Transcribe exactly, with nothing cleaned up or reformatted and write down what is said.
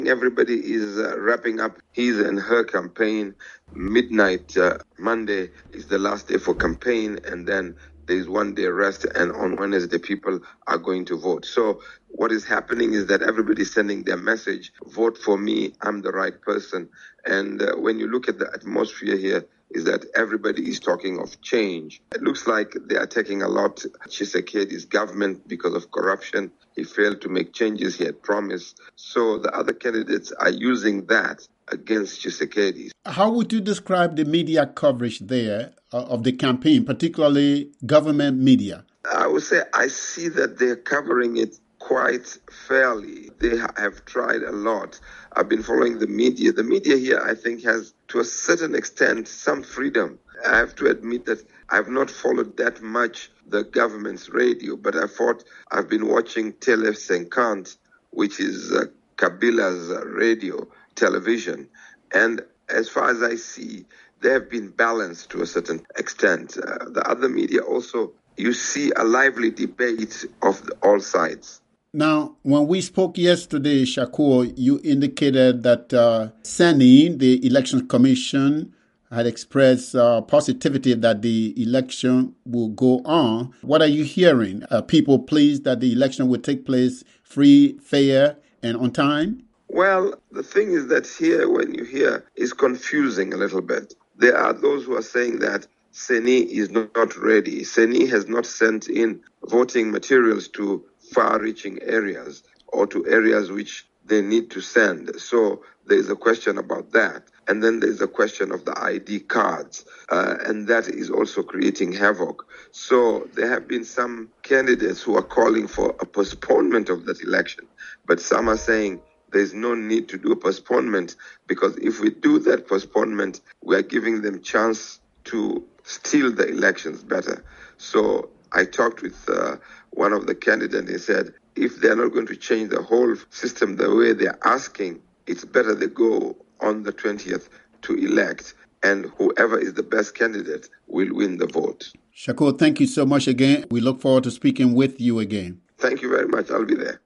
Everybody is uh, wrapping up his and her campaign. Midnight uh, Monday is the last day for campaign, and then there's one day rest, and on Wednesday people are going to vote. So what is happening is that everybody's sending their message, vote for me, I'm the right person. And uh, when you look at the atmosphere here, is that everybody is talking of change. It looks like they are taking a lot Tshisekedi's government because of corruption. He failed to make changes he had promised. So the other candidates are using that against Tshisekedi. How would you describe the media coverage there uh, of the campaign, particularly government media? I would say I see that they're covering it quite fairly. They have tried a lot. I've been following the media. The media here, I think, has, to a certain extent, some freedom. I have to admit that I've not followed that much the government's radio, but I thought I've been watching Tele cinquante, which is uh, Kabila's uh, radio, television. And as far as I see, they have been balanced to a certain extent. Uh, the other media also, you see a lively debate of the, all sides. Now, when we spoke yesterday, Shakur, you indicated that uh, Seni, the Election Commission, had expressed uh, positivity that the election will go on. What are you hearing? Are people pleased that the election will take place free, fair, and on time? Well, the thing is that here, when you hear, is confusing a little bit. There are those who are saying that Seni is not ready. Seni has not sent in voting materials to far-reaching areas or to areas which they need to send. So there's a question about that. And then there's a question of the I D cards, uh, and that is also creating havoc. So there have been some candidates who are calling for a postponement of that election, but some are saying there's no need to do a postponement, because if we do that postponement, we are giving them chance to steal the elections better. So I talked with uh, one of the candidates. He said, if they're not going to change the whole system the way they're asking, it's better they go on the twentieth to elect, and whoever is the best candidate will win the vote. Shakur, thank you so much again. We look forward to speaking with you again. Thank you very much. I'll be there.